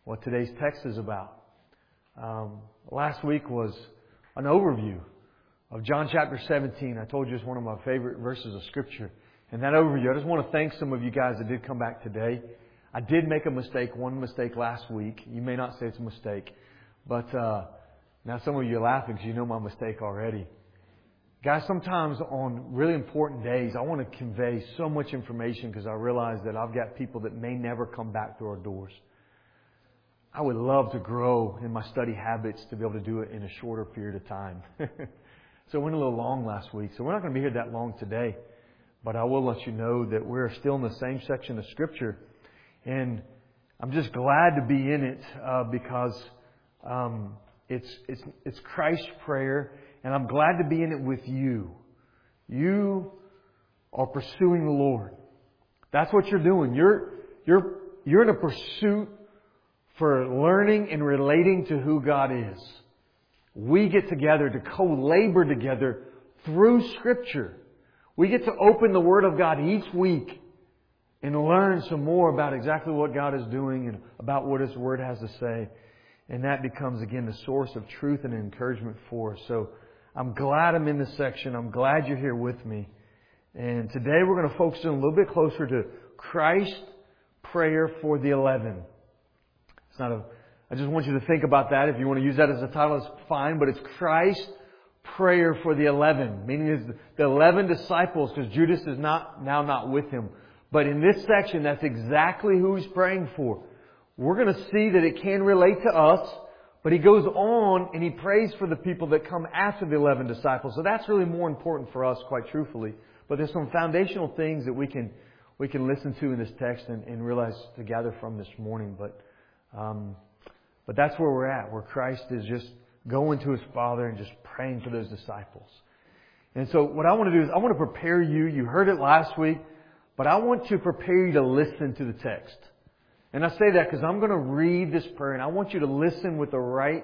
what today's text is about. Last week was an overview of John chapter 17. I told you it's one of my favorite verses of Scripture. And that overview, I just want to thank some of you guys that did come back today. I did make one mistake last week. You may not say it's a mistake, but now some of you are laughing because you know my mistake already. Guys, sometimes on really important days, I want to convey so much information because I realize that I've got people that may never come back through our doors. I would love to grow in my study habits to be able to do it in a shorter period of time. So it went a little long last week. So we're not going to be here that long today. But I will let you know that we're still in the same section of Scripture. And I'm just glad to be in it because it's Christ's prayer. And I'm glad to be in it with you. You are pursuing the Lord. That's what you're doing. You're in a pursuit for learning and relating to who God is. We get together to co-labor together through Scripture. We get to open the Word of God each week and learn some more about exactly what God is doing and about what His Word has to say. And that becomes, again, the source of truth and encouragement for us. So I'm glad I'm in this section. I'm glad you're here with me. And today we're going to focus in a little bit closer to Christ's prayer for the 11. I just want you to think about that. If you want to use that as a title, it's fine. But it's Christ's prayer for the 11. Meaning it's the 11 disciples, because Judas is not with Him. But in this section, that's exactly who He's praying for. We're going to see that it can relate to us. But He goes on and He prays for the people that come after the 11 disciples. So that's really more important for us, quite truthfully. But there's some foundational things that we can listen to in this text and realize to gather from this morning. But that's where we're at, where Christ is just going to His Father and just praying for those disciples. And so what I want to do is I want to prepare you. You heard it last week, but I want to prepare you to listen to the text. And I say that because I'm going to read this prayer, and I want you to listen with the right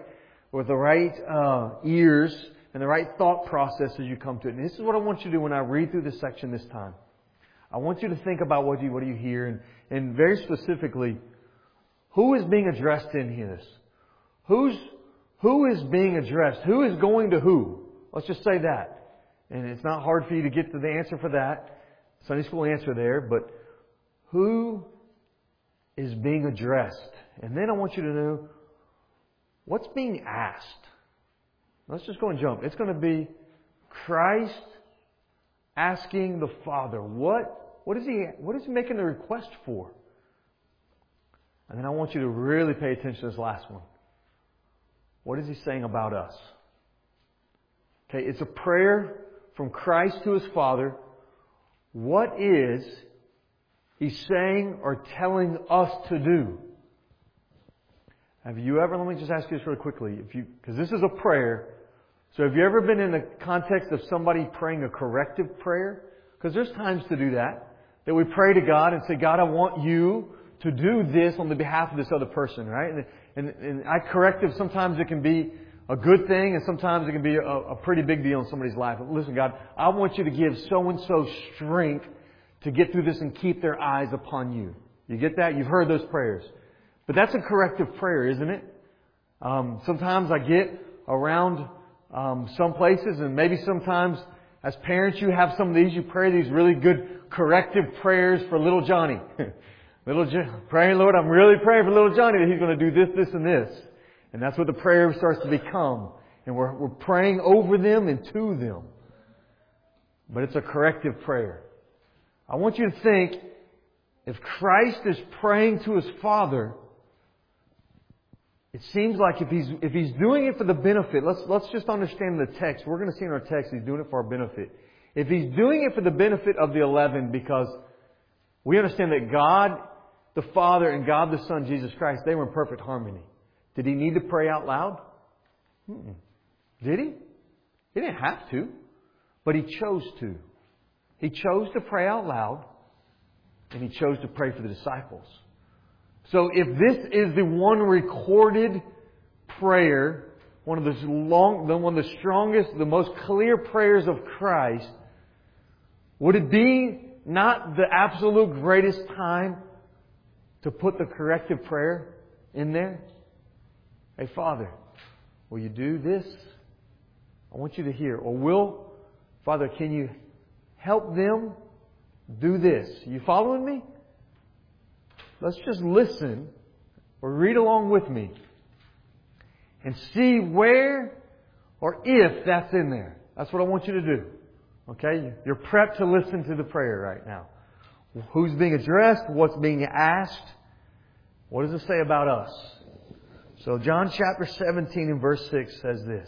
ears and the right thought process as you come to it. And this is what I want you to do when I read through this section this time. I want you to think about what do you hear, and very specifically, who is being addressed in this? Who is being addressed? Who is going to who? Let's just say that. And it's not hard for you to get to the answer for that. Sunday school answer there. But who is being addressed? And then I want you to know what's being asked. Let's just go and jump. It's going to be Christ asking the Father. What is He making the request for? And then I want you to really pay attention to this last one. What is He saying about us? Okay, it's a prayer from Christ to His Father. What is He saying or telling us to do? Have you ever, let me just ask you this really quickly, because this is a prayer. So have you ever been in the context of somebody praying a corrective prayer? Because there's times to do that we pray to God and say, God, I want You to do this on the behalf of this other person, right? And corrective, sometimes it can be a good thing, and sometimes it can be a pretty big deal in somebody's life. Listen, God, I want You to give so-and-so strength to get through this and keep their eyes upon You. You get that? You've heard those prayers. But that's a corrective prayer, isn't it? Sometimes I get around some places, and maybe sometimes as parents you have some of these, you pray these really good corrective prayers for little Johnny. Praying, Lord, I'm really praying for little Johnny that he's going to do this, this, and this. And that's what the prayer starts to become. And we're praying over them and to them. But it's a corrective prayer. I want you to think, if Christ is praying to His Father, it seems like if He's doing it for the benefit, let's just understand the text. We're going to see in our text He's doing it for our benefit. If He's doing it for the benefit of the 11, because we understand that God the Father and God the Son, Jesus Christ, they were in perfect harmony. Did He need to pray out loud? Did He? He didn't have to. But He chose to. He chose to pray out loud. And He chose to pray for the disciples. So if this is the one recorded prayer, one of the strongest, the most clear prayers of Christ, would it be not the absolute greatest time to put the corrective prayer in there? Hey, Father, will you do this? I want you to hear. Or Father, can you help them do this? You following me? Let's just listen or read along with me and see where or if that's in there. That's what I want you to do. Okay? You're prepped to listen to the prayer right now. Who's being addressed? What's being asked? What does it say about us? So John chapter 17 and verse 6 says this.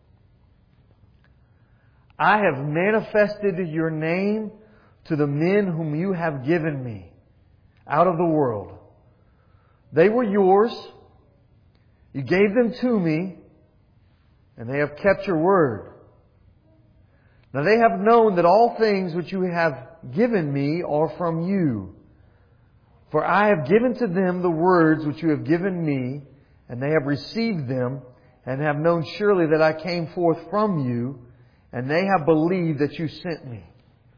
I have manifested your name to the men whom you have given me out of the world. They were yours. You gave them to me, and they have kept your word. Now they have known that all things which you have given me are from you. For I have given to them the words which you have given me, and they have received them, and have known surely that I came forth from you, and they have believed that you sent me.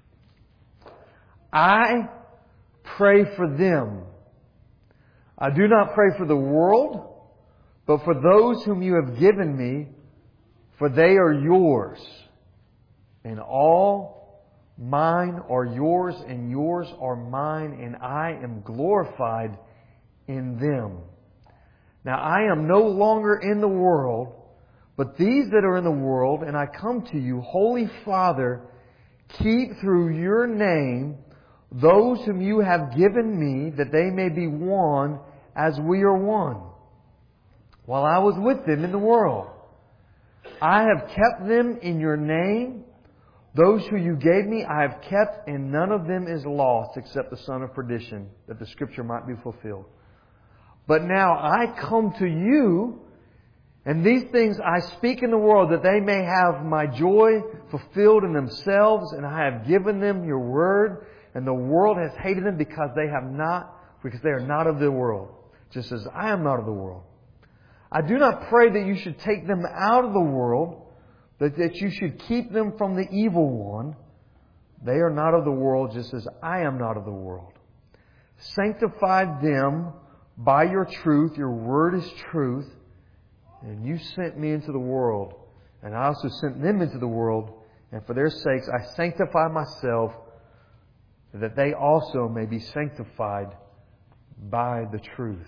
I pray for them. I do not pray for the world, but for those whom you have given me, for they are yours. And all mine are yours, and yours are mine, and I am glorified in them. Now I am no longer in the world, but these that are in the world, and I come to you, Holy Father, keep through your name those whom you have given me, that they may be one as we are one. While I was with them in the world, I have kept them in your name. Those who you gave me I have kept, and none of them is lost except the son of perdition, that the Scripture might be fulfilled. But now I come to you, and these things I speak in the world, that they may have my joy fulfilled in themselves, and I have given them your word, and the world has hated them because they are not of the world, just as I am not of the world. I do not pray that you should take them out of the world, but that you should keep them from the evil one. They are not of the world, just as I am not of the world. Sanctify them by your truth. Your word is truth. And you sent me into the world, and I also sent them into the world. And for their sakes I sanctify myself, that they also may be sanctified by the truth.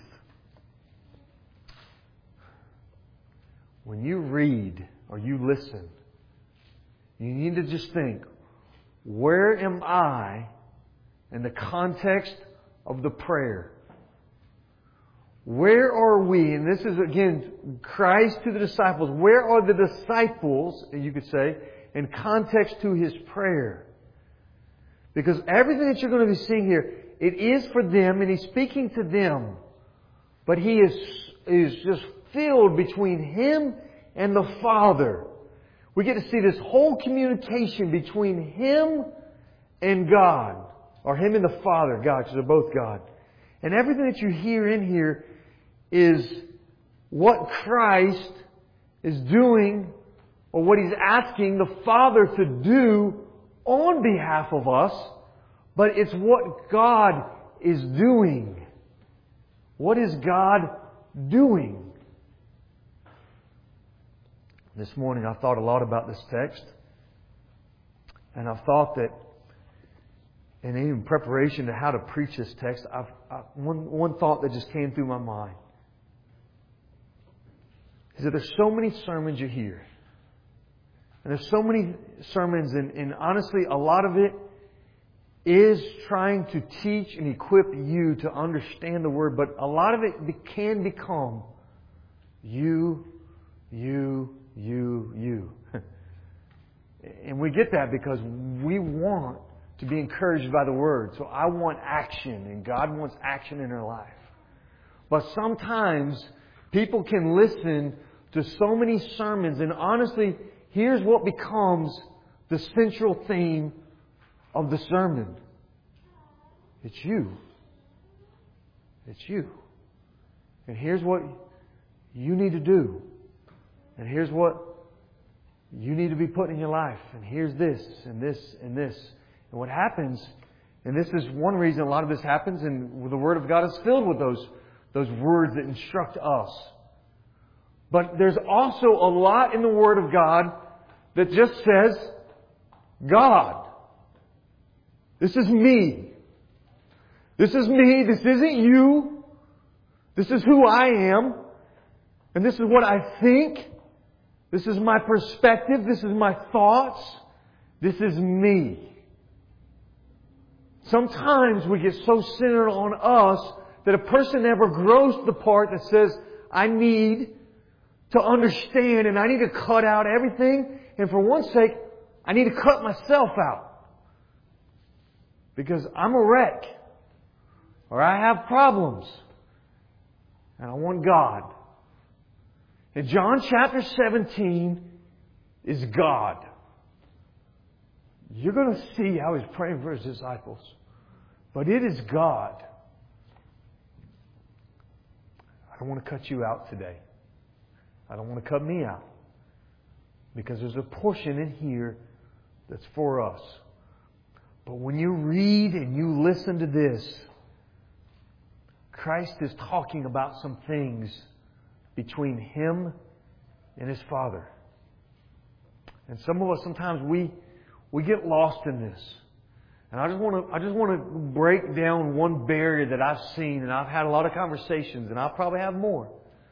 When you read or you listen, you need to just think, where am I in the context of the prayer? Where are we? And this is again Christ to the disciples. Where are the disciples, you could say, in context to His prayer? Because everything that you're going to be seeing here, it is for them, and He's speaking to them. But He is just filled between Him and the Father. We get to see this whole communication between Him and God. Or Him and the Father, God, because they're both God. And everything that you hear in here is what Christ is doing, or what He's asking the Father to do on behalf of us, but it's what God is doing. What is God doing? This morning I thought a lot about this text, and I thought that, and in preparation to how to preach this text, one thought that just came through my mind is that there's so many sermons you hear. And there's so many sermons, and honestly, a lot of it is trying to teach and equip you to understand the Word, but a lot of it can become you. And we get that because we want to be encouraged by the Word. So I want action, and God wants action in our life. But sometimes people can listen to so many sermons, and honestly, here's what becomes the central theme of the sermon. It's you. It's you. And here's what you need to do. And here's what you need to be put in your life. And here's this, and this, and this. And what happens, and this is one reason a lot of this happens, and the Word of God is filled with those words that instruct us. But there's also a lot in the Word of God that just says, God. This is me. This is me. This isn't you. This is who I am. And this is what I think. This is my perspective. This is my thoughts. This is me. Sometimes we get so centered on us that a person never grows to the part that says, I need to understand and I need to cut out everything. And for one sake, I need to cut myself out. Because I'm a wreck. Or I have problems. And I want God. And John chapter 17 is God. You're going to see how He's praying for His disciples. But it is God. I don't want to cut you out today. I don't want to cut me out. Because there's a portion in here that's for us. But when you read and you listen to this, Christ is talking about some things between Him and His Father. And some of us, sometimes we get lost in this. And I just want to break down one barrier that I've seen, and I've had a lot of conversations, and I'll probably have more.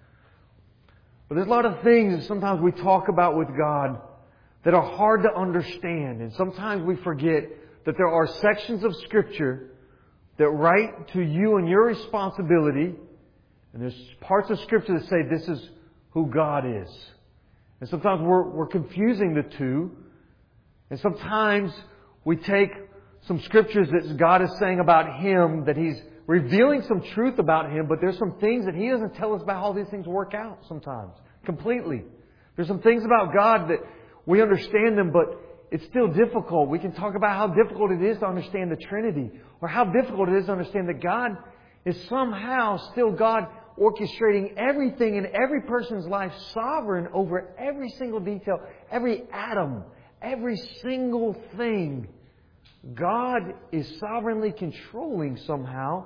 But there's a lot of things that sometimes we talk about with God that are hard to understand. And sometimes we forget that there are sections of Scripture that write to you and your responsibility. And there's parts of Scripture that say this is who God is. And sometimes we're confusing the two. And sometimes we take some Scriptures that God is saying about Him, that He's revealing some truth about Him, but there's some things that He doesn't tell us about how these things work out sometimes. Completely. There's some things about God that we understand them, but it's still difficult. We can talk about how difficult it is to understand the Trinity, or how difficult it is to understand that God is somehow still God orchestrating everything in every person's life, sovereign over every single detail, every atom, every single thing. God is sovereignly controlling somehow.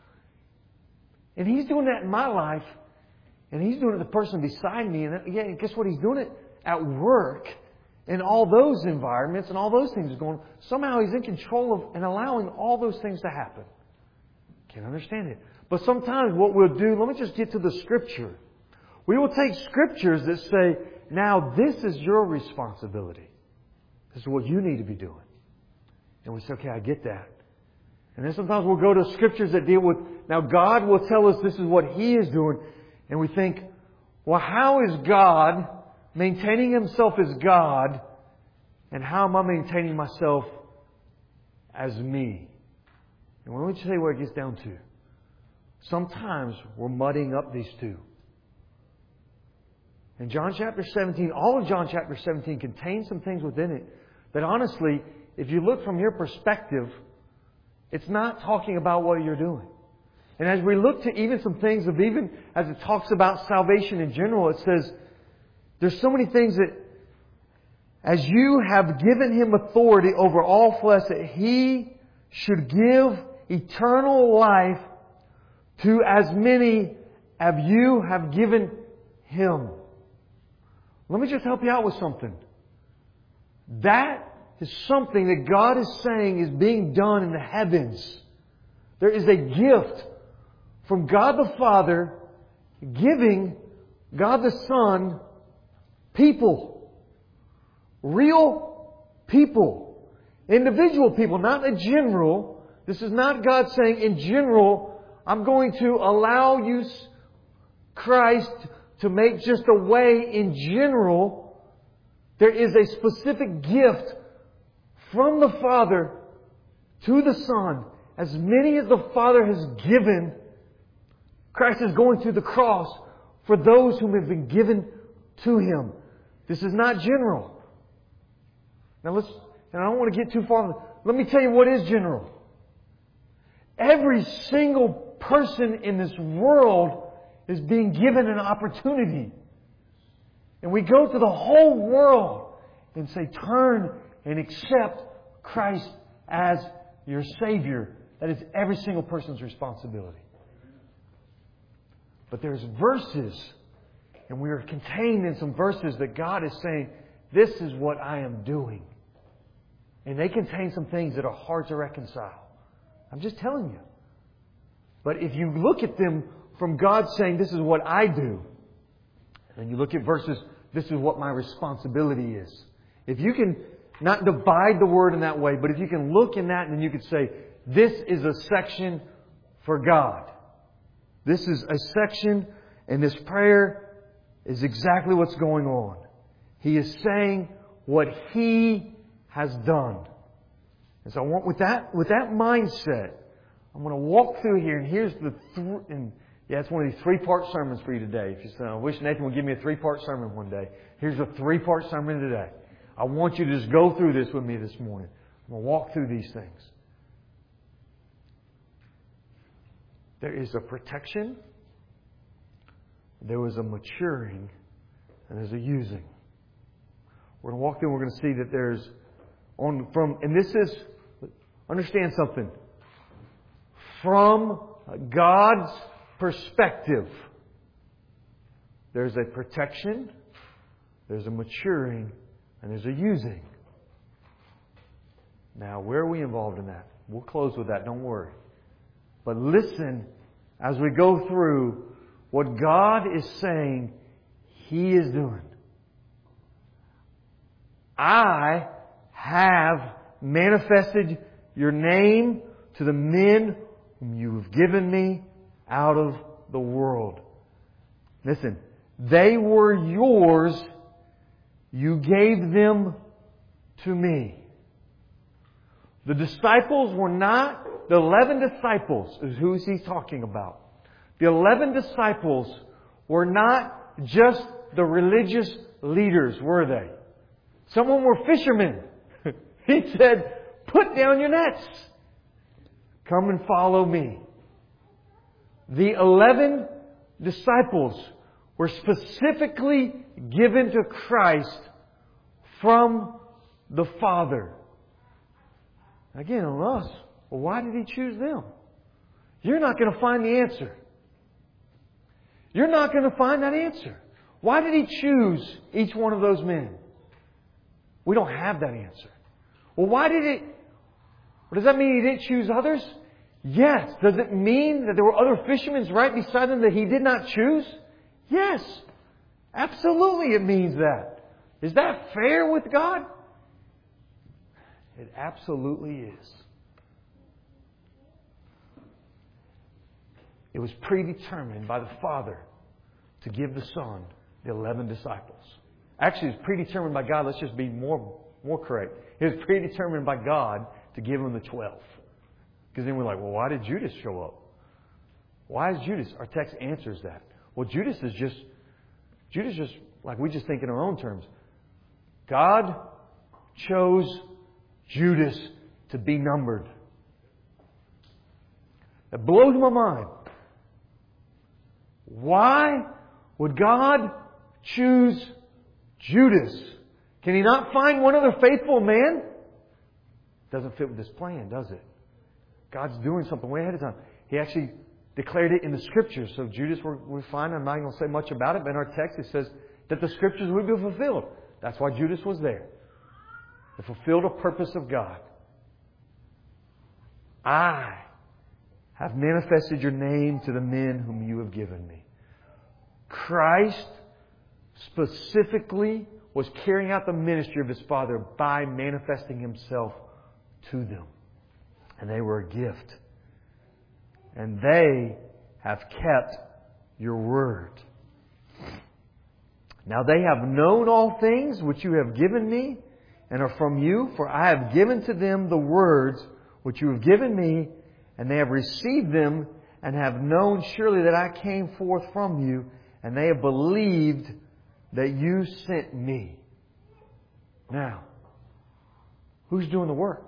And He's doing that in my life. And He's doing it to the person beside me. And guess what? He's doing it at work. In all those environments and all those things going on. Somehow He's in control of and allowing all those things to happen. Can't understand it. But sometimes what we'll do, let me just get to the Scripture. We will take Scriptures that say, now this is your responsibility. This is what you need to be doing. And we say, okay, I get that. And then sometimes we'll go to Scriptures that deal with, now God will tell us this is what He is doing. And we think, well, how is God maintaining Himself as God? And how am I maintaining myself as me? And let me tell you where it gets down to. Sometimes we're muddying up these two. In John chapter 17, all of John chapter 17 contains some things within it that honestly, if you look from your perspective, it's not talking about what you're doing. And as we look to even some things of even as it talks about salvation in general, it says, there's so many things that as you have given Him authority over all flesh, that He should give eternal life to as many as you have given Him. Let me just help you out with something. That is something that God is saying is being done in the heavens. There is a gift from God the Father giving God the Son people. Real people. Individual people, not in general. This is not God saying in general, I'm going to allow you, Christ, to make just a way in general. There is a specific gift from the Father to the Son. As many as the Father has given, Christ is going to the cross for those whom have been given to Him. This is not general. Now and I don't want to get too far. Let me tell you what is general. Every single person in this world is being given an opportunity. And we go to the whole world and say, turn and accept Christ as your Savior. That is every single person's responsibility. But there's verses, and we are contained in some verses that God is saying, this is what I am doing. And they contain some things that are hard to reconcile. I'm just telling you. But if you look at them from God saying, this is what I do, and you look at verses, this is what my responsibility is. If you can not divide the Word in that way, but if you can look in that and you could say, this is a section for God. This is a section, and this prayer is exactly what's going on. He is saying what He has done. And so I want, with that mindset, I'm going to walk through here, and here's it's one of these 3-part sermons for you today. If you say, I wish Nathan would give me a 3-part sermon one day. Here's a 3-part sermon today. I want you to just go through this with me this morning. I'm going to walk through these things. There is a protection, there was a maturing, and there's a using. We're going to walk through and we're going to see that there's and this is, understand something. From God's perspective, there's a protection, there's a maturing, and there's a using. Now, where are we involved in that? We'll close with that, don't worry. But listen as we go through what God is saying He is doing. I have manifested your name to the men whom you have given me out of the world. Listen, they were yours. You gave them to me. The disciples were not, the 11 disciples is who he's talking about. The 11 disciples were not just the religious leaders, were they? Some of them were fishermen. He said, put down your nets. Come and follow me. The 11 disciples were specifically given to Christ from the Father. Again, on us, well, why did He choose them? You're not going to find the answer. You're not going to find that answer. Why did He choose each one of those men? We don't have that answer. Well, does that mean He didn't choose others? Yes. Does it mean that there were other fishermen right beside Him that He did not choose? Yes. Absolutely it means that. Is that fair with God? It absolutely is. It was predetermined by the Father to give the Son the 11 disciples. Actually, it was predetermined by God. Let's just be more correct. It was predetermined by God to give them the 12. Because then we're like, well, why did Judas show up? Why is Judas? Our text answers that. Well, Judas is just, like we just think in our own terms. God chose Judas to be numbered. That blows my mind. Why would God choose Judas? Can He not find one other faithful man? Doesn't fit with His plan, does it? God's doing something way ahead of time. He actually declared it in the Scriptures. So Judas, we find, I'm not going to say much about it, but in our text it says that the Scriptures would be fulfilled. That's why Judas was there. To fulfill the purpose of God. I have manifested your name to the men whom you have given me. Christ specifically was carrying out the ministry of His Father by manifesting Himself to them. And they were a gift. And they have kept your word. Now they have known all things which you have given me and are from you, for I have given to them the words which you have given me, and they have received them and have known surely that I came forth from you, and they have believed that you sent me. Now, who's doing the work?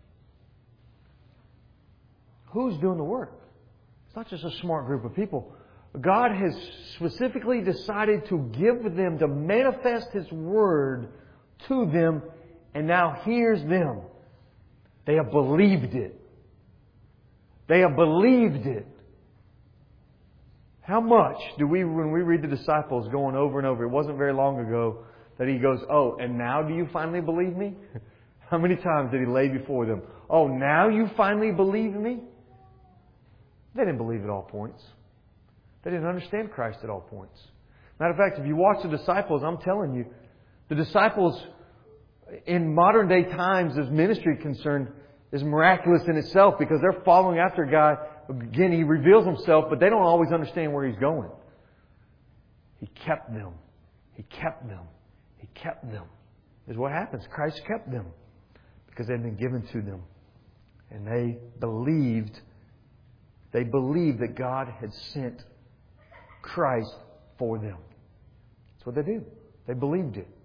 Who's doing the work? It's not just a smart group of people. God has specifically decided to give them, to manifest His Word to them, and now here's them. They have believed it. They have believed it. How much do we, when we read the disciples going over and over, it wasn't very long ago that He goes, oh, and now do you finally believe me? How many times did He lay before them? Oh, now you finally believe me? They didn't believe at all points. They didn't understand Christ at all points. Matter of fact, if you watch the disciples, I'm telling you, the disciples in modern day times as ministry concerned is miraculous in itself because they're following after a guy. Again, He reveals Himself, but they don't always understand where He's going. He kept them. He kept them. He kept them. Is what happens. Christ kept them because they'd been given to them. And they believed that God had sent Christ for them. That's what they do. They believed it.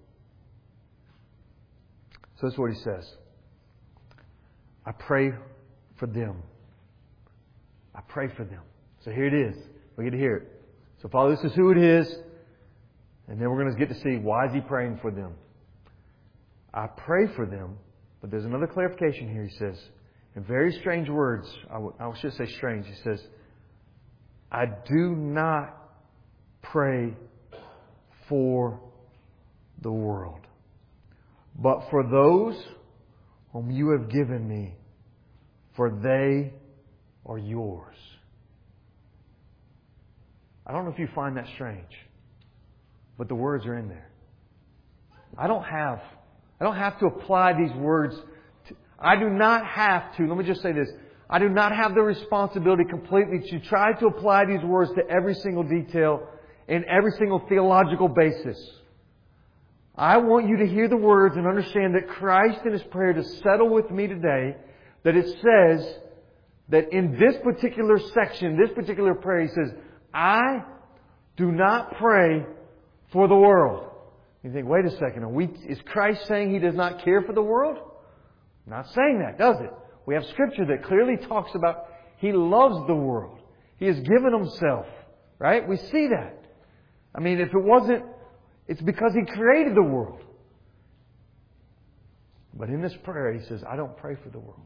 So that's what He says. I pray for them. I pray for them. So here it is. We get to hear it. So Father, this is who it is. And then we're going to get to see why is He praying for them. I pray for them. But there's another clarification here. He says, in very strange words, I should say strange. He says, I do not pray for the world, but for those whom you have given me, for they are yours. I don't know if you find that strange, but the words are in there. I don't have to apply these words. I do not have to, let me just say this. I do not have the responsibility completely to try to apply these words to every single detail and every single theological basis. I want you to hear the words and understand that Christ in His prayer to settle with me today, that it says that in this particular section, this particular prayer, He says, I do not pray for the world. You think, wait a second, is Christ saying He does not care for the world? Not saying that, does it? We have Scripture that clearly talks about He loves the world. He has given Himself. Right? We see that. I mean, if it wasn't, it's because He created the world. But in this prayer, He says, I don't pray for the world,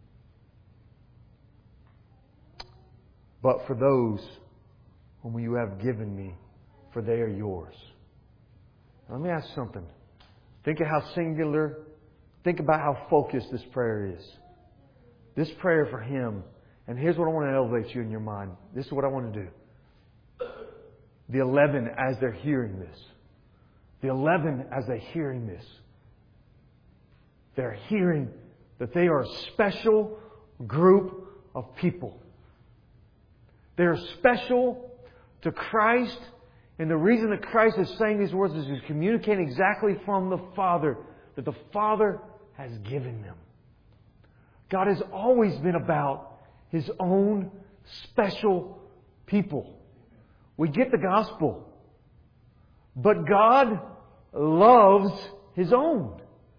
but for those whom you have given me, for they are yours. Now, let me ask something. Think of how singular, think about how focused this prayer is. This prayer for Him. And here's what I want to elevate you in your mind. This is what I want to do. The 11 as they're hearing this. The 11 as they're hearing this. They're hearing that they are a special group of people. They're special to Christ. And the reason that Christ is saying these words is He's communicating exactly from the Father, that the Father has given them. God has always been about His own special people. We get the gospel. But God loves His own.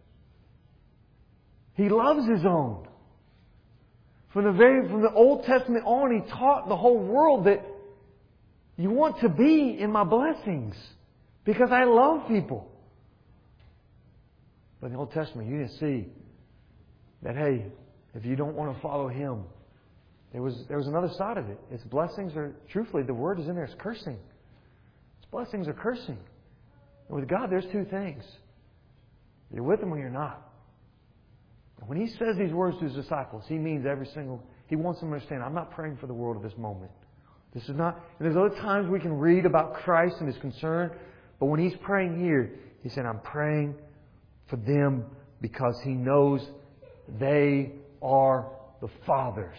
He loves His own. From the Old Testament on, He taught the whole world that you want to be in my blessings because I love people. But in the Old Testament, you didn't see that, hey, if you don't want to follow Him, there was another side of it. Its blessings are, truthfully, the word is in there, it's cursing. Its blessings are cursing. And with God, there's two things. You're with Him or you're not. And when He says these words to His disciples, He means He wants them to understand, I'm not praying for the world at this moment. This is not, and there's other times we can read about Christ and His concern, but when He's praying here, He said, I'm praying for them because He knows they are the Father's.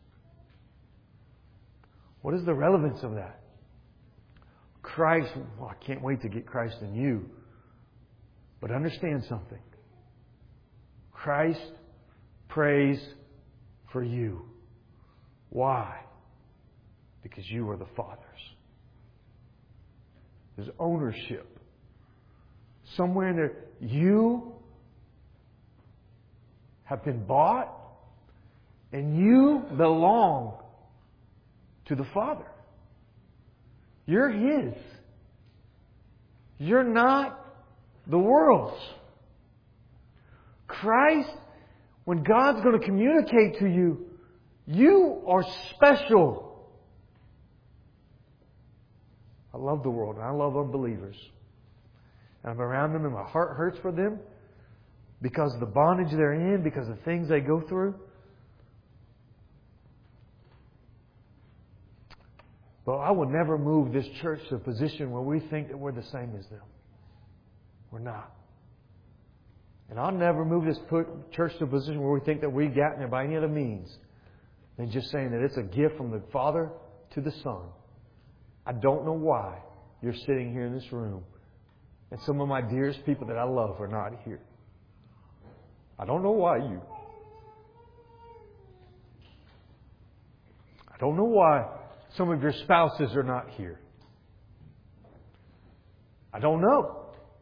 What is the relevance of that? Christ, I can't wait to get Christ in you. But understand something. Christ prays for you. Why? Because you are the Father's. There's ownership. Somewhere in there, you have been bought and you belong to the Father. You're His. You're not the world's. Christ, when God's going to communicate to you, you are special. I love the world and I love unbelievers. And I'm around them and my heart hurts for them because of the bondage they're in, because of the things they go through. But I will never move this church to a position where we think that we're the same as them. We're not. And I'll never move this church to a position where we think that we've gotten there by any other means than just saying that it's a gift from the Father to the Son. I don't know why you're sitting here in this room and some of my dearest people that I love are not here. I don't know why you. I don't know why some of your spouses are not here. I don't know.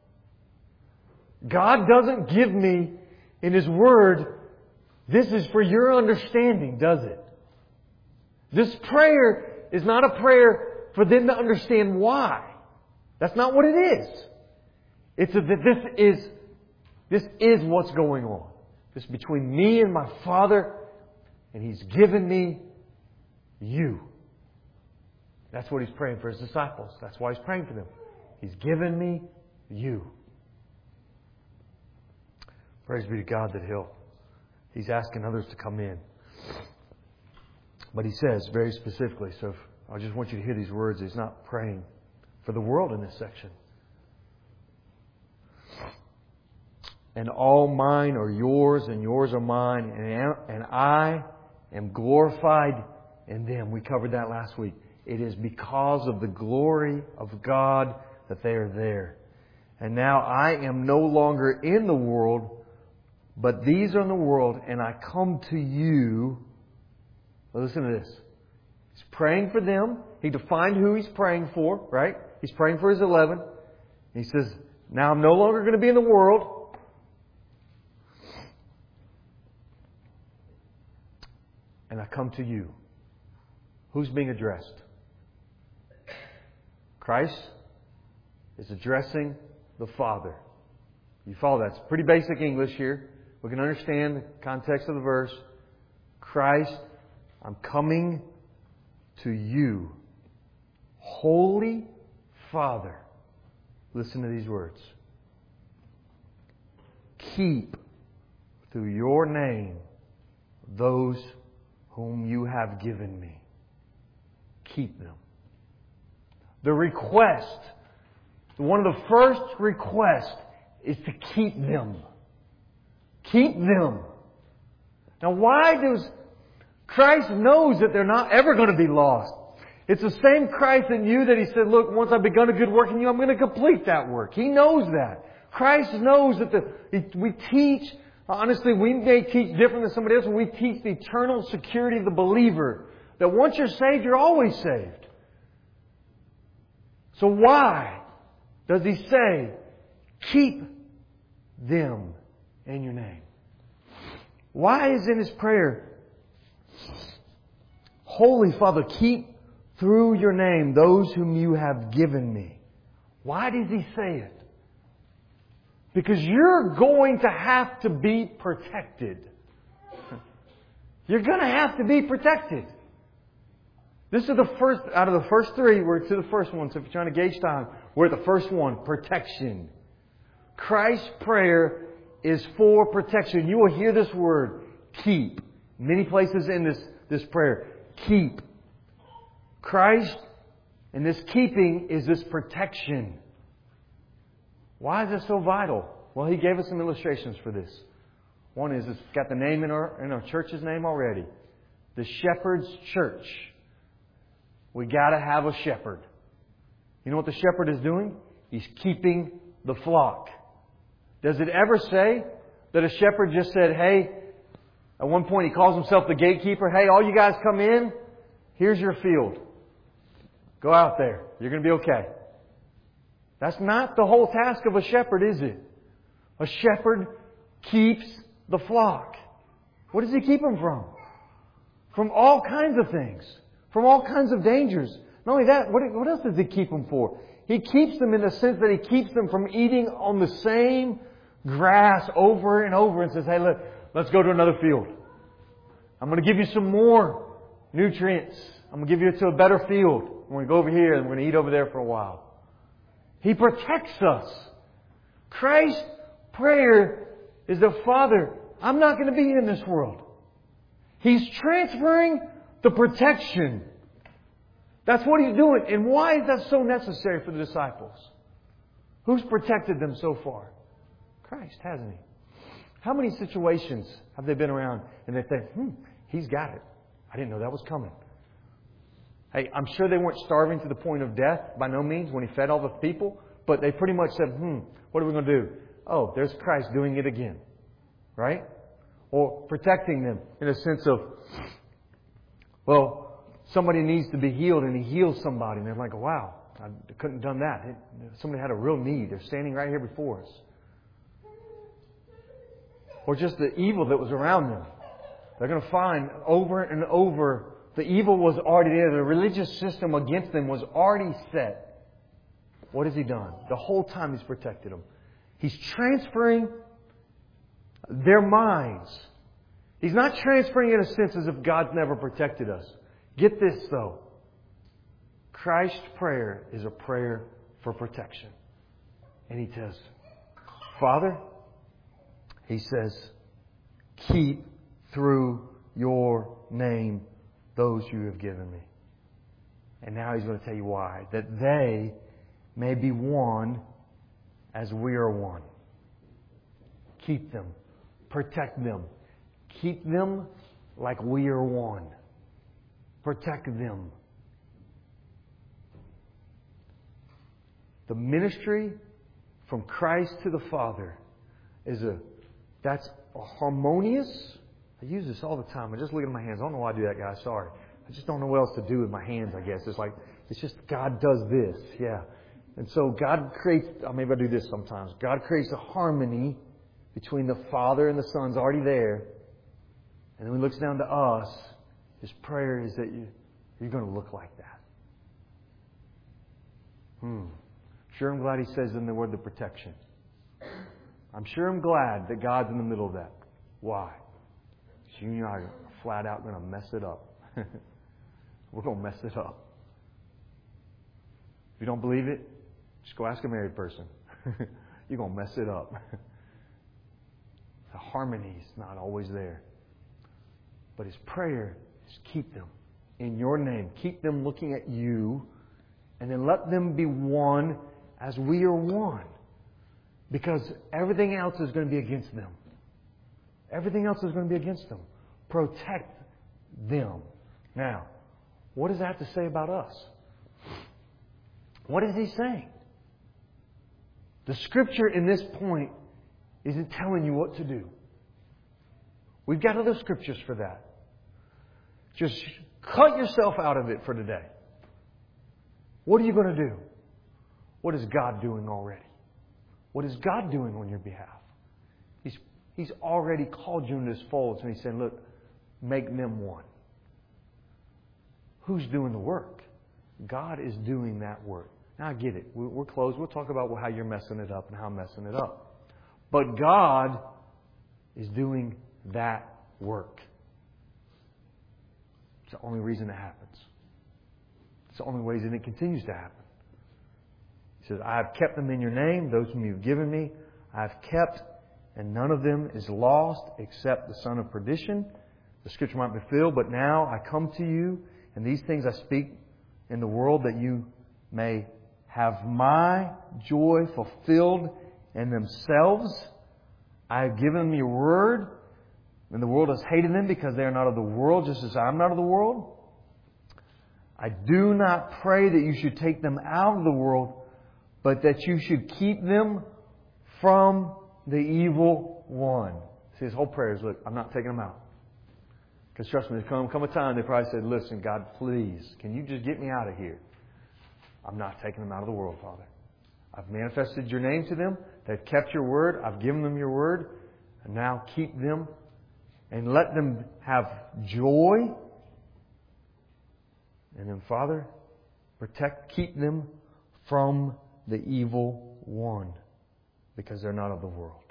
God doesn't give me in His Word, this is for your understanding, does it? This prayer is not a prayer for them to understand why. That's not what it is. It's that this is what's going on. This is between me and my Father, and He's given me you. That's what He's praying for His disciples. That's why He's praying for them. He's given me you. Praise be to God that He's asking others to come in. But He says very specifically, so I just want you to hear these words. He's not praying for the world in this section. And all mine are yours, and yours are mine, and I am glorified in them. We covered that last week. It is because of the glory of God that they are there. And now I am no longer in the world, but these are in the world, and I come to you. Listen to this. He's praying for them. He defined who He's praying for, right? He's praying for His 11. He says, now I'm no longer going to be in the world. And I come to you. Who's being addressed? Christ is addressing the Father. You follow that? It's pretty basic English here. We can understand the context of the verse. Christ, I'm coming to you. Holy Father. Listen to these words. Keep through your name those whom you have given me. Keep them. The request, one of the first requests is to keep them. Keep them. Now why does Christ knows that they're not ever going to be lost? It's the same Christ in you that He said, look, once I've begun a good work in you, I'm going to complete that work. He knows that. Christ knows that we teach, honestly, we may teach different than somebody else, when we teach the eternal security of the believer. That once you're saved, you're always saved. So why does He say, keep them in your name? Why is in His prayer, Holy Father, keep through your name those whom you have given me? Why does He say it? Because you're going to have to be protected. You're going to have to be protected. This is the first, out of the first three, we're to the first one. So if you're trying to gauge time, we're at the first one, protection. Christ's prayer is for protection. You will hear this word, keep. Many places in this prayer. Keep. Christ and this keeping is this protection. Why is this so vital? Well, He gave us some illustrations for this. One is, it's got the name in our church's name already. The Shepherd's Church. We got to have a shepherd. You know what the shepherd is doing? He's keeping the flock. Does it ever say that a shepherd just said, hey, at one point he calls himself the gatekeeper, hey, all you guys come in, here's your field. Go out there. You're going to be okay. That's not the whole task of a shepherd, is it? A shepherd keeps the flock. What does he keep them from? From all kinds of things. From all kinds of dangers. Not only that, what else does He keep them for? He keeps them in the sense that He keeps them from eating on the same grass over and over and says, hey, let's go to another field. I'm going to give you some more nutrients. I'm going to give you to a better field. going to go over here and we're going to eat over there for a while. He protects us. Christ's prayer is the Father, I'm not going to be in this world. He's transferring the protection. That's what He's doing. And why is that so necessary for the disciples? Who's protected them so far? Christ, hasn't He? How many situations have they been around and they think, He's got it. I didn't know that was coming. Hey, I'm sure they weren't starving to the point of death, by no means, when He fed all the people. But they pretty much said, what are we going to do? Oh, there's Christ doing it again. Right? Or protecting them in a sense of, well, somebody needs to be healed and He heals somebody. And they're like, wow, I couldn't have done that. Somebody had a real need. They're standing right here before us. Or just the evil that was around them. They're going to find over and over the evil was already there. The religious system against them was already set. What has He done? The whole time He's protected them. He's transferring their minds. He's not transferring in a sense as if God's never protected us. Get this though. Christ's prayer is a prayer for protection. And He says, Father, He says, keep through your name those you have given me. And now He's going to tell you why. That they may be one as we are one. Keep them. Protect them. Keep them like we are one. Protect them. The ministry from Christ to the Father that's a harmonious. I use this all the time. I just look at my hands. I don't know why I do that, guys. Sorry. I just don't know what else to do with my hands, I guess. It's just God does this. Yeah. And so God creates, maybe I do this sometimes. God creates a harmony between the Father and the Son's already there. And then when He looks down to us, His prayer is that you're going to look like that. Sure, I'm glad He says in the word the protection. I'm sure I'm glad that God's in the middle of that. Why? Because you and I are flat out going to mess it up. We're going to mess it up. If you don't believe it, just go ask a married person. You're going to mess it up. The harmony's not always there. But His prayer is keep them in your name. Keep them looking at you. And then let them be one as we are one. Because everything else is going to be against them. Everything else is going to be against them. Protect them. Now, what does that have to say about us? What is He saying? The Scripture in this point isn't telling you what to do. We've got other Scriptures for that. Just cut yourself out of it for today. What are you going to do? What is God doing already? What is God doing on your behalf? He's already called you into His fold. And He's saying, look, make them one. Who's doing the work? God is doing that work. Now I get it. We're closed. We'll talk about how you're messing it up and how I'm messing it up. But God is doing that work. It's the only reason it happens. It's the only reason it continues to happen. He says, I have kept them in your name, those whom you've given me. I have kept, and none of them is lost except the son of perdition. The Scripture might be filled, but now I come to you, and these things I speak in the world that you may have my joy fulfilled in themselves. I have given them your word, and the world has hated them because they are not of the world, just as I'm not of the world. I do not pray that you should take them out of the world, but that you should keep them from the evil one. See, his whole prayer is, look, I'm not taking them out. Because trust me, there's come a time they probably said, listen, God, please, can you just get me out of here? I'm not taking them out of the world, Father. I've manifested your name to them. They've kept your word. I've given them your word. And now keep them and let them have joy. And then, Father, keep them from the evil one, because they're not of the world.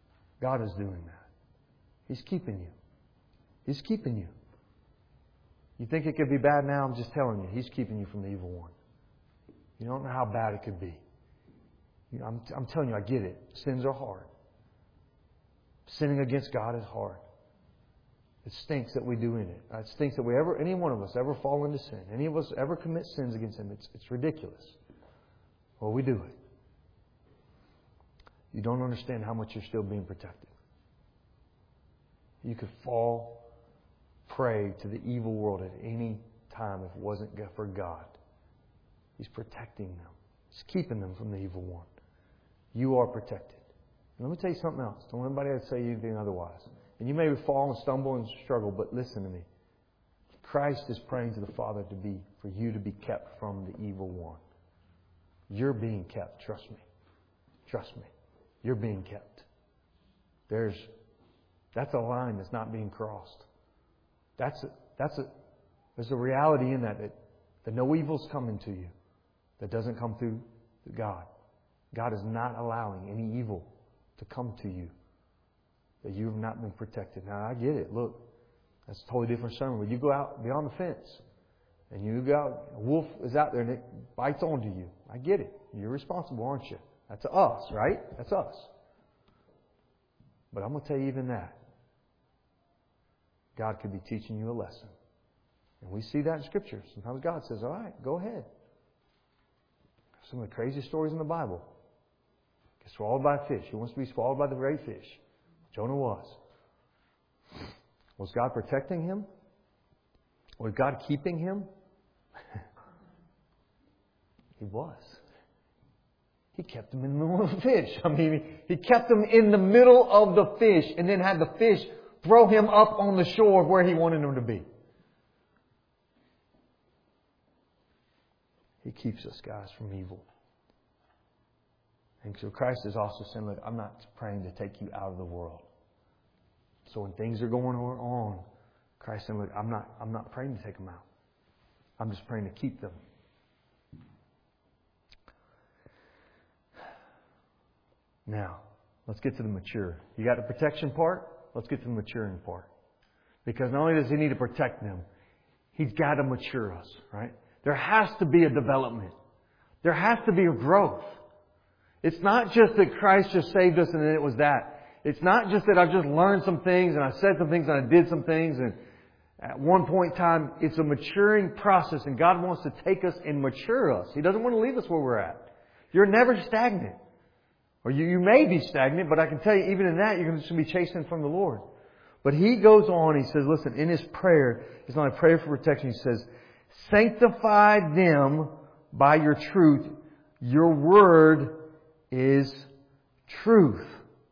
God is doing that. He's keeping you. He's keeping you. You think it could be bad now? I'm just telling you, He's keeping you from the evil one. You don't know how bad it could be. I'm telling you, I get it. Sins are hard. Sinning against God is hard. It stinks that we do in it. It stinks that any one of us ever fall into sin. Any of us ever commit sins against Him. It's ridiculous. Well, we do it. You don't understand how much you're still being protected. You could fall prey to the evil world at any time if it wasn't for God. He's protecting them. He's keeping them from the evil one. You are protected. And let me tell you something else. Don't let anybody say anything otherwise. And you may fall and stumble and struggle, but listen to me. Christ is praying to the Father for you to be kept from the evil one. You're being kept. Trust me. Trust me. You're being kept. That's a line that's not being crossed. There's a reality in that no evil's coming to you that doesn't come through God. God is not allowing any evil to come to you that you have not been protected. Now, I get it. Look, that's a totally different sermon. When you go out beyond the fence and you go out, a wolf is out there and it bites onto you. I get it. You're responsible, aren't you? That's us, right? That's us. But I'm going to tell you even that. God could be teaching you a lesson. And we see that in Scripture. Sometimes God says, all right, go ahead. Some of the craziest stories in the Bible. Gets swallowed by a fish. He wants to be swallowed by the great fish. Jonah was. Was God protecting him? Was God keeping him? He was. He kept him in the middle of the fish. He kept him in the middle of the fish and then had the fish throw him up on the shore of where He wanted him to be. He keeps us, guys, from evil. And so Christ is also saying, look, I'm not praying to take you out of the world. So when things are going on, Christ is saying, look, I'm not praying to take them out. I'm just praying to keep them. Now, let's get to the mature. You got the protection part? Let's get to the maturing part. Because not only does He need to protect them, He's got to mature us, right? There has to be a development. There has to be a growth. It's not just that Christ just saved us and then it was that. It's not just that I've just learned some things and I said some things and I did some things and at one point in time, it's a maturing process and God wants to take us and mature us. He doesn't want to leave us where we're at. You're never stagnant. Or you may be stagnant, but I can tell you, even in that, you're going to be chasing from the Lord. But He goes on, He says, listen, in His prayer, it's not a prayer for protection. He says, sanctify them by Your truth. Your word is truth.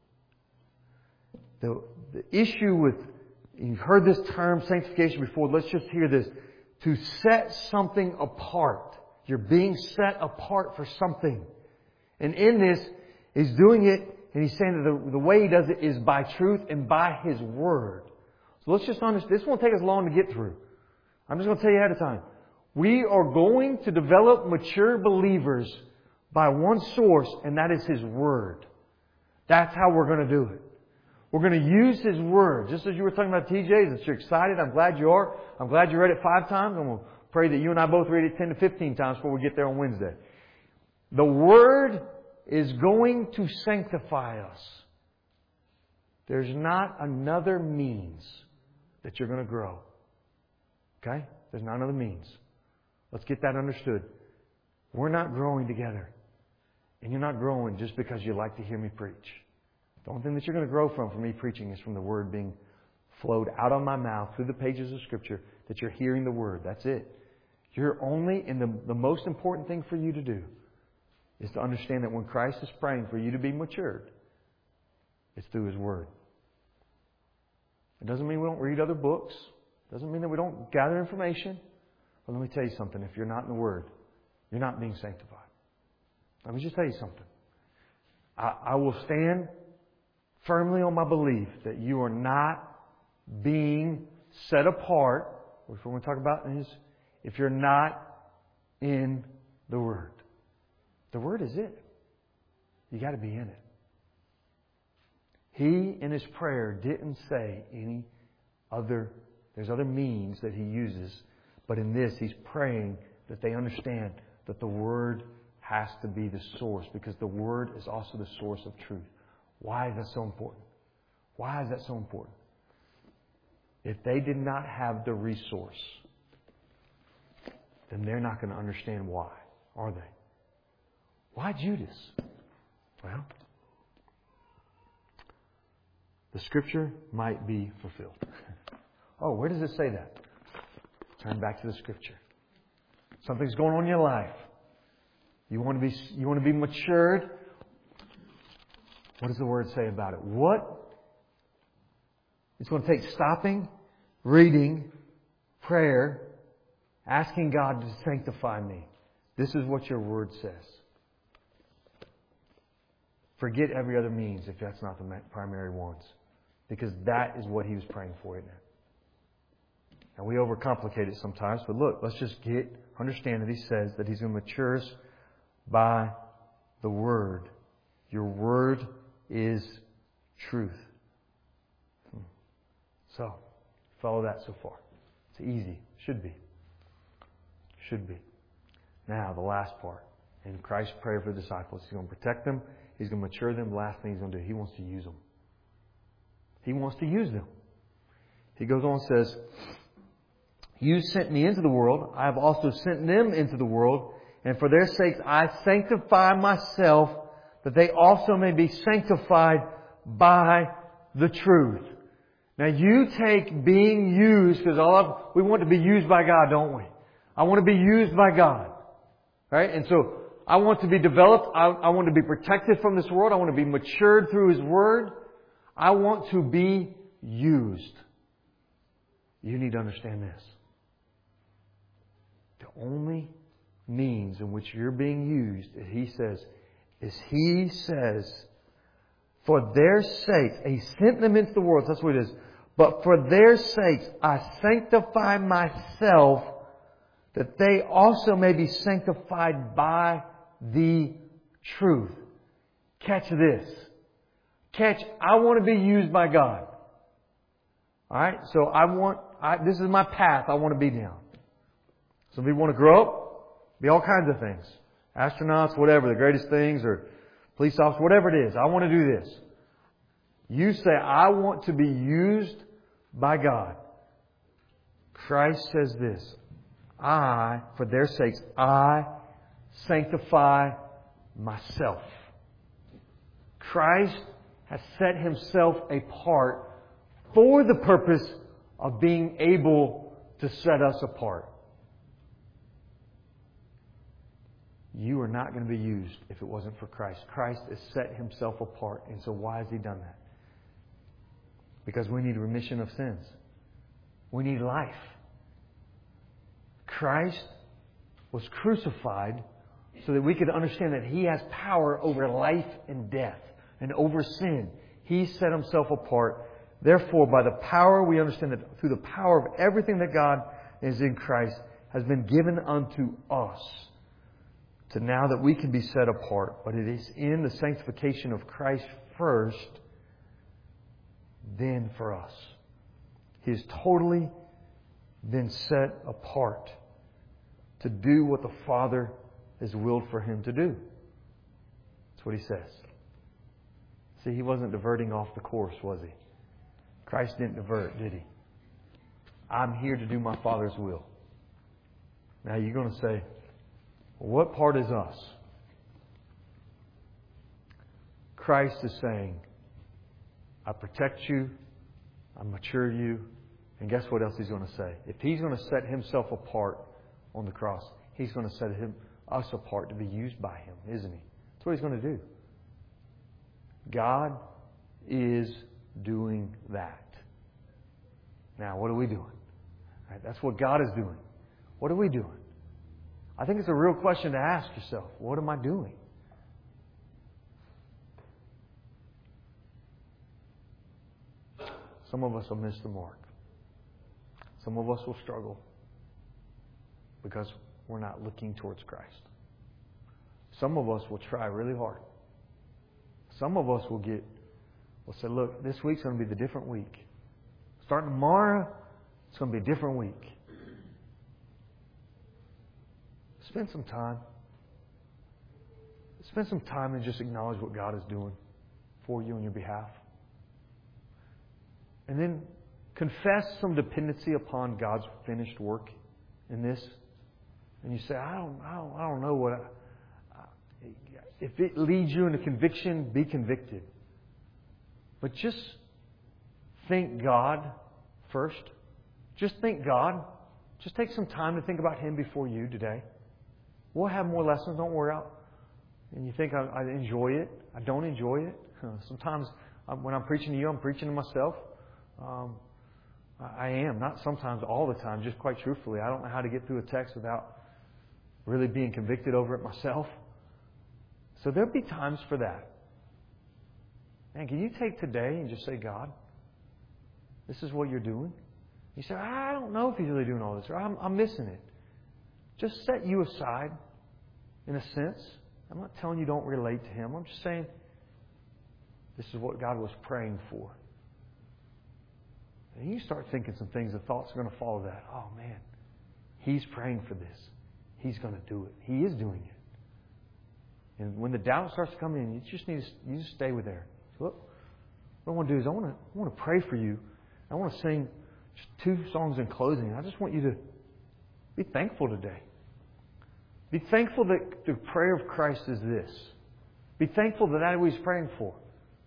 The issue with, you've heard this term sanctification before, let's just hear this. To set something apart. You're being set apart for something. And in this, He's doing it, and He's saying that the way He does it is by truth and by His Word. So let's just understand. This won't take us long to get through. I'm just going to tell you ahead of time. We are going to develop mature believers by one source, and that is His Word. That's how we're going to do it. We're going to use His Word. Just as you were talking about TJ's, that you're excited. I'm glad you are. I'm glad you read it 5 times. I'm going to pray that you and I both read it 10 to 15 times before we get there on Wednesday. The Word is going to sanctify us. There's not another means that you're going to grow. Okay? There's not another means. Let's get that understood. We're not growing together. And you're not growing just because you like to hear me preach. The only thing that you're going to grow from me preaching is from the Word being flowed out of my mouth through the pages of Scripture, that you're hearing the Word. That's it. You're only, and the most important thing for you to do is to understand that when Christ is praying for you to be matured, it's through His Word. It doesn't mean we don't read other books. It doesn't mean that we don't gather information. But let me tell you something. If you're not in the Word, you're not being sanctified. Let me just tell you something. I will stand firmly on my belief that you are not being set apart, which we're going to talk about is if you're not in the Word. The Word is it. You got to be in it. He, in His prayer, didn't say any other, there's other means that He uses But in this, he's praying that they understand that the Word has to be the source, because the Word is also the source of truth. Why is that so important? Why is that so important? If they did not have the resource, then they're not going to understand why, are they? Why Judas? Well, the Scripture might be fulfilled. Oh, where does it say that? Turn back to the Scripture. Something's going on in your life. You want to be matured. What does the Word say about it? What? It's going to take stopping, reading, prayer, asking God to sanctify me. This is what your Word says. Forget every other means if that's not the primary ones. Because that is what he was praying for, isn't it? And we overcomplicate it sometimes. But look, let's just understand that he says that he's going to mature us by the Word. Your Word is truth. So, follow that so far. It's easy. Should be. Should be. Now, the last part. In Christ's prayer for the disciples, he's going to protect them. He's going to mature them. The last thing he's going to do, he wants to use them. He wants to use them. He goes on and says, You sent me into the world. I have also sent them into the world. And for their sakes I sanctify myself, that they also may be sanctified by the truth. Now you take being used, because we want to be used by God, don't we? I want to be used by God. Right? And so I want to be developed. I want to be protected from this world. I want to be matured through His Word. I want to be used. You need to understand this. The only means in which you're being used, He says, for their sakes, He sent them into the world. That's what it is. But for their sakes, I sanctify myself, that they also may be sanctified by the truth. Catch this. I want to be used by God. Alright? So this is my path I want to be down. Some people want to grow up, be all kinds of things. Astronauts, whatever, the greatest things, or police officers, whatever it is. I want to do this. You say, I want to be used by God. Christ says this. For their sakes, I sanctify myself. Christ has set Himself apart for the purpose of being able to set us apart. You are not going to be used if it wasn't for Christ. Christ has set Himself apart. And so why has He done that? Because we need remission of sins. We need life. Christ was crucified so that we could understand that He has power over life and death and over sin. He set Himself apart. Therefore, by the power, we understand that through the power of everything that God is in Christ has been given unto us. To now that we can be set apart. But it is in the sanctification of Christ first, then for us. He has totally been set apart to do what the Father has willed for Him to do. That's what He says. See, He wasn't diverting off the course, was He? Christ didn't divert, did He? I'm here to do my Father's will. Now you're going to say, well, what part is us? Christ is saying, I protect you, I mature you, and guess what else He's going to say? If He's going to set Himself apart on the cross, He's going to set us apart to be used by Him, isn't He? That's what He's going to do. God is doing that. Now, what are we doing? Right, that's what God is doing. What are we doing? I think it's a real question to ask yourself. What am I doing? Some of us will miss the mark. Some of us will struggle because we're not looking towards Christ. Some of us will try really hard. Some of us will say, look, this week's going to be the different week. Starting tomorrow, it's going to be a different week. spend some time. Spend some time and just acknowledge what God is doing for you on your behalf. And then confess some dependency upon God's finished work in this. And you say, I don't know what. If it leads you into conviction, be convicted. But just thank God first. Just thank God. Just take some time to think about Him before you today. We'll have more lessons. Don't worry out. And you think I enjoy it. I don't enjoy it. Sometimes when I'm preaching to you, I'm preaching to myself. I am. Not sometimes, all the time, just quite truthfully. I don't know how to get through a text without really being convicted over it myself. So there'll be times for that. Man, can you take today and just say, God, this is what you're doing? You say, I don't know if He's really doing all this, or I'm missing it. Just set you aside, in a sense. I'm not telling you don't relate to Him. I'm just saying this is what God was praying for. And you start thinking some things, the thoughts are going to follow that. Oh, man, He's praying for this. He's going to do it. He is doing it. And when the doubt starts to come in, you just stay with there. So look, what I want to do is I want to pray for you. I want to sing just 2 songs in closing. I just want you to be thankful today. Be thankful that the prayer of Christ is this. Be thankful that that's what He's praying for.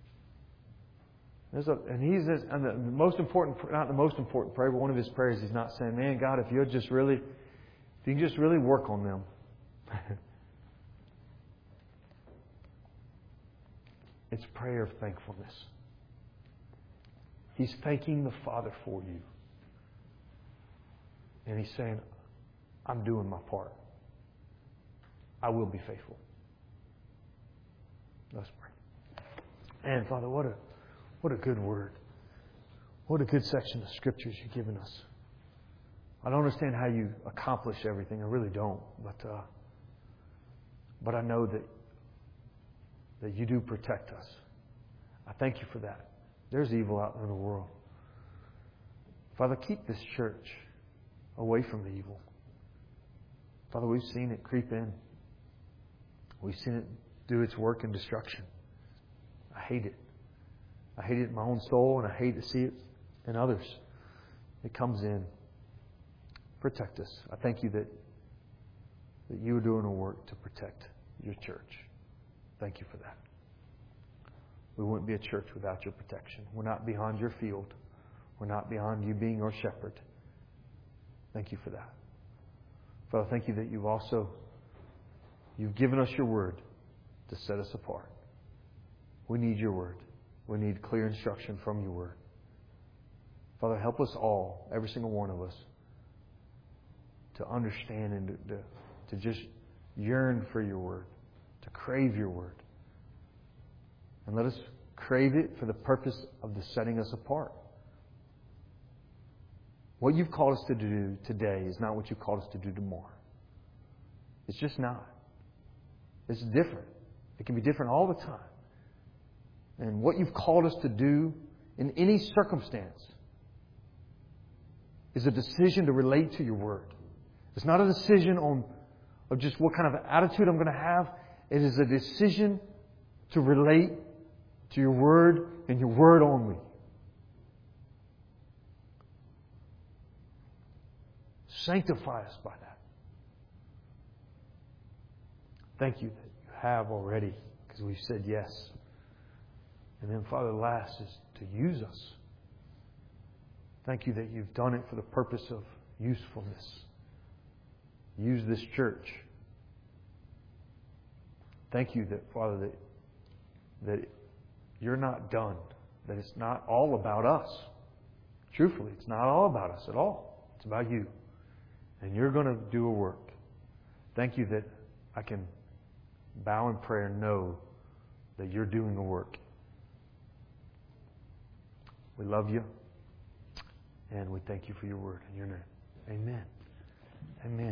And the most important, not the most important prayer, but one of His prayers, He's not saying, man, God, if you can just really work on them. It's prayer of thankfulness. He's thanking the Father for you. And He's saying, I'm doing my part. I will be faithful. Let's pray. And Father, what a good word. What a good section of Scriptures you've given us. I don't understand how you accomplish everything. I really don't. But I know that you do protect us. I thank you for that. There's evil out in the world. Father, keep this church away from the evil. Father, we've seen it creep in. We've seen it do its work in destruction. I hate it. I hate it in my own soul, and I hate to see it in others. It comes in. Protect us. I thank you that you are doing a work to protect your church. Thank you for that. We wouldn't be a church without your protection. We're not beyond your field. We're not beyond you being our shepherd. Thank you for that. Father, thank you that you've given us your word to set us apart. We need your word. We need clear instruction from your word. Father, help us all, every single one of us, to understand and to just yearn for your word, to crave your word. And let us crave it for the purpose of the setting us apart. What you've called us to do today is not what you've called us to do tomorrow. It's just not. It's different. It can be different all the time. And what you've called us to do in any circumstance is a decision to relate to your word. It's not a decision of just what kind of attitude I'm going to have. It is a decision to relate to your word and your word only. Sanctify us by that. Thank you that you have already, because we've said yes. And then, Father, last is to use us. Thank you that you've done it for the purpose of usefulness. Use this church. Thank you that, Father, that you're not done. That it's not all about us. Truthfully, it's not all about us at all. It's about you. And you're going to do a work. Thank you that I can bow in prayer and know that you're doing the work. We love you. And we thank you for your word in your name. Amen. Amen.